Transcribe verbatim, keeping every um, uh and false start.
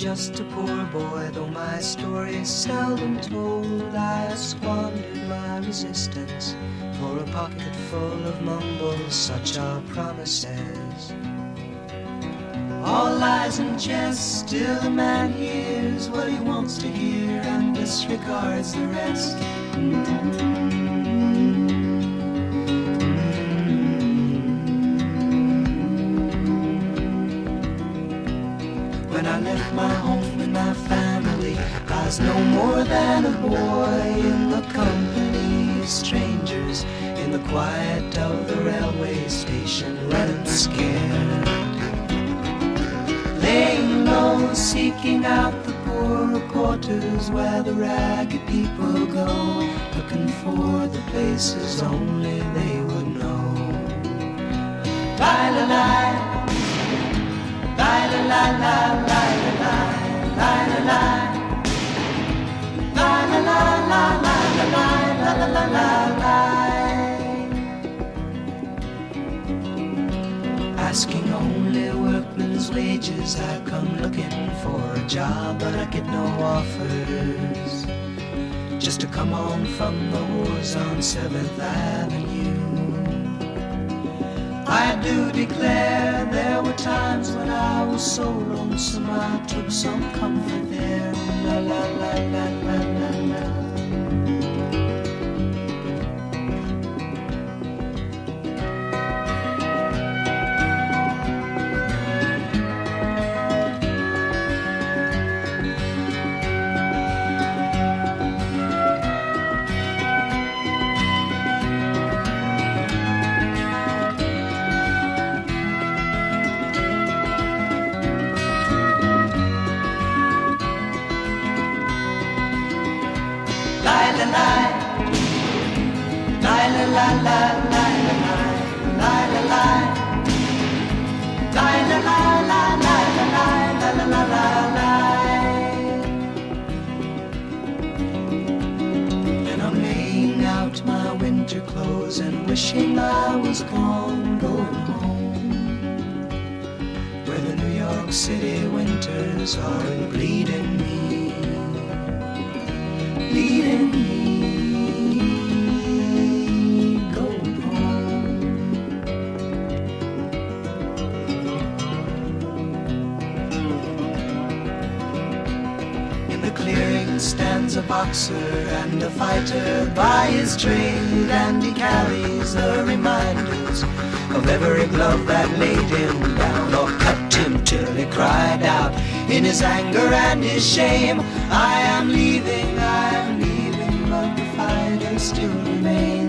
just a poor boy, though my story is seldom told. I squandered my resistance for a pocket full of mumbles, such are promises. All lies and jest, still a man hears what he wants to hear and disregards the rest. When I left my home and my family, I was no more than a boy in the company of strangers, in the quiet of the railway station, running scared, laying low, seeking out the poorer quarters where the ragged people go, looking for the places only they would know. Bye-la-la, bye-la-la-la, asking only workmen's wages, I come looking for a job, but I get no offers. Just to come on from the wars on seventh Avenue. I do declare there were times when I was so lonesome I took some comfort there. La la la la la la la. And I'm laying out my winter clothes and wishing I was gone, going home, where the New York City winters are bleeding me, bleeding me. Stands a boxer and a fighter by his trade, and he carries the reminders of every glove that laid him down or cut him till he cried out in his anger and his shame, I am leaving, I am leaving, but the fighter still remains.